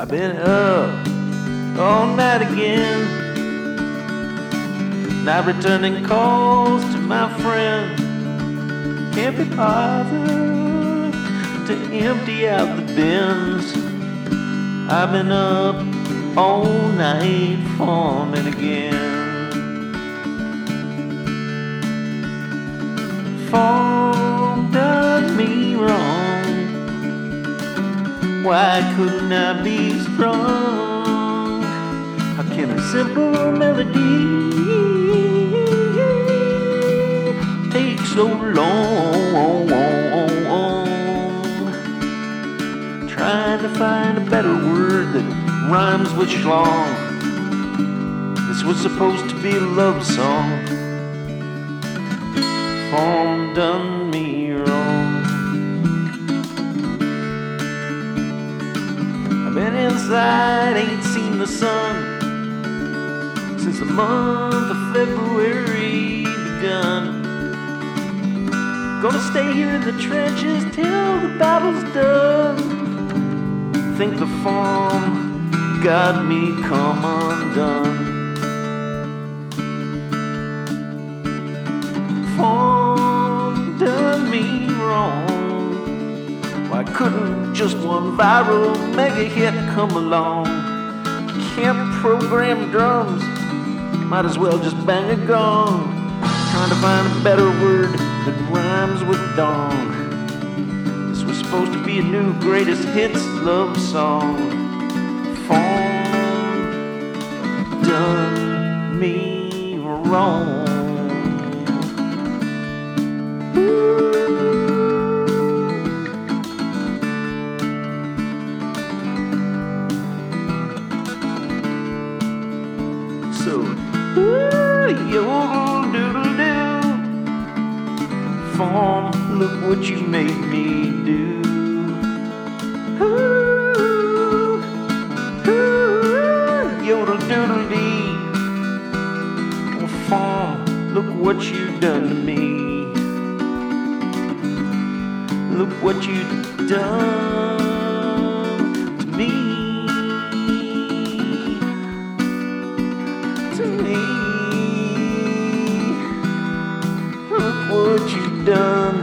I've been up all night again, not returning calls to my friend. Can't be bothered to empty out the bins. I've been up all night forming again. Form done me wrong. Why couldn't I be strong? How can a simple melody take so long? Trying to find a better word that rhymes with schlong. This was supposed to be a love song. Form done me wrong. I've been inside, ain't seen the sun since the month of February begun. Gonna stay here in the trenches till the battle's done. Think the form got me come undone. Form done me wrong. Why couldn't just one viral mega hit come along? Can't program drums, might as well just bang a gong. Trying to find a better word that rhymes with dong. This was supposed to be a new greatest hits love song. Form done me wrong. So, yo-doodle-doo. Form, look what you made me do. Yodel-doodle-dee. Form, look what you done to me. Look what you done to me. To me. Look what you done